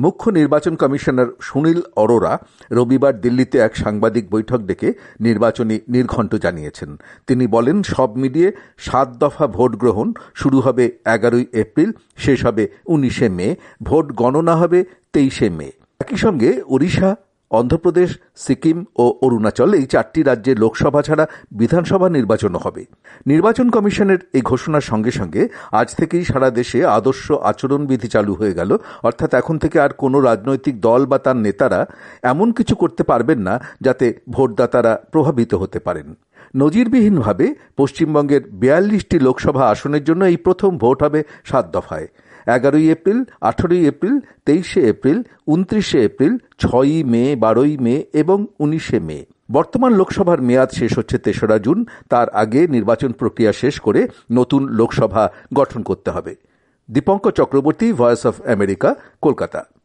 মুখ্য নির্বাচন কমিশনার সুনীল অরোরা রবিবার দিল্লিতে এক সাংবাদিক বৈঠক ডেকে নির্বাচনী নির্ঘণ্ট জানিয়েছেন। তিনি বলেন, সব মিলিয়ে 7 দফা ভোট গ্রহণ শুরু হবে 11 এপ্রিল, শেষ হবে 19 মে। ভোট গণনা হবে 23 মে। একই সঙ্গে ওড়িশা, অন্ধ্রপ্রদেশ, সিকিম ও অরুণাচল, এই 4টি রাজ্যে লোকসভা ছাড়া বিধানসভা নির্বাচনও হবে। নির্বাচন কমিশনের এই ঘোষণার সঙ্গে সঙ্গে আজ থেকেই সারা দেশে আদর্শ আচরণবিধি চালু হয়ে গেল। অর্থাৎ এখন থেকে আর কোনো রাজনৈতিক দল বা তার নেতারা এমন কিছু করতে পারবেন না যাতে ভোটদাতারা প্রভাবিত হতে পারেন। নজিরবিহীনভাবে পশ্চিমবঙ্গের 42টি লোকসভা আসনের জন্য এই প্রথম ভোট হবে 7 দফায়। 11 April, 18 April, 23 April, 29 April, 6 May, 12 May এবং 19 মে। বর্তমান লোকসভার মেয়াদ শেষ হচ্ছে 3রা জুন। তার আগে নির্বাচন প্রক্রিয়া শেষ করে নতুন লোকসভা গঠন করতে হবে। Dipankar Chakraborty, voice of America, Kolkata.